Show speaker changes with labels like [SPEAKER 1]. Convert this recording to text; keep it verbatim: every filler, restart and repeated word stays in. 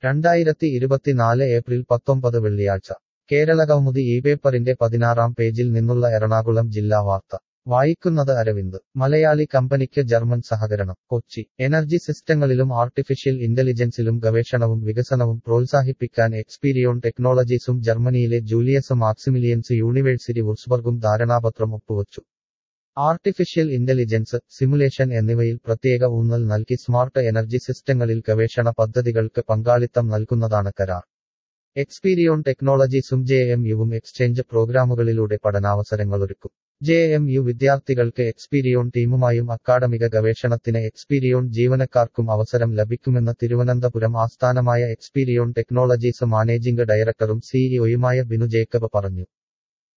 [SPEAKER 1] രണ്ടായിരത്തി ഇരുപത്തിനാല് ഏപ്രിൽ പത്തൊമ്പത് വെള്ളിയാഴ്ച കേരളകൗമുദി ഈ പേപ്പറിന്റെ പതിനാറാം പേജിൽ നിന്നുള്ള എറണാകുളം ജില്ലാ വാർത്ത വായിക്കുന്നത് അരവിന്ദ്. മലയാളി കമ്പനിക്ക് ജർമ്മൻ സഹകരണം. കൊച്ചി. എനർജി സിസ്റ്റങ്ങളിലും ആർട്ടിഫിഷ്യൽ ഇന്റലിജൻസിലും ഗവേഷണവും വികസനവും പ്രോത്സാഹിപ്പിക്കാൻ എക്സ്പീരിയോൺ ടെക്നോളജീസും ജർമ്മനിയിലെ ജൂലിയസ് മാക്സിമിലിയൻസ് യൂണിവേഴ്സിറ്റി വുർസ്ബർഗും ധാരണാപത്രം ഒപ്പുവച്ചു. ആർട്ടിഫിഷ്യൽ ഇന്റലിജൻസ്, സിമുലേഷൻ എന്നിവയിൽ പ്രത്യേക ഊന്നൽ നൽകി സ്മാർട്ട് എനർജി സിസ്റ്റങ്ങളിൽ ഗവേഷണ പദ്ധതികൾക്ക് പങ്കാളിത്തം നൽകുന്നതാണ് കരാർ. എക്സ്പീരിയോൺ ടെക്നോളജീസും ജെ എം യുവും എക്സ്ചേഞ്ച് പ്രോഗ്രാമുകളിലൂടെ പഠനാവസരങ്ങളൊരുക്കും. ജെ എം യു വിദ്യാർത്ഥികൾക്ക് എക്സ്പീരിയോൺ ടീമുമായും അക്കാഡമിക ഗവേഷണത്തിന് എക്സ്പീരിയോൺ ജീവനക്കാർക്കും അവസരം ലഭിക്കുമെന്ന് തിരുവനന്തപുരം ആസ്ഥാനമായ എക്സ്പീരിയോൺ ടെക്നോളജീസ് മാനേജിംഗ് ഡയറക്ടറും സിഇഒയുമായ ബിനു ജേക്കബ് പറഞ്ഞു.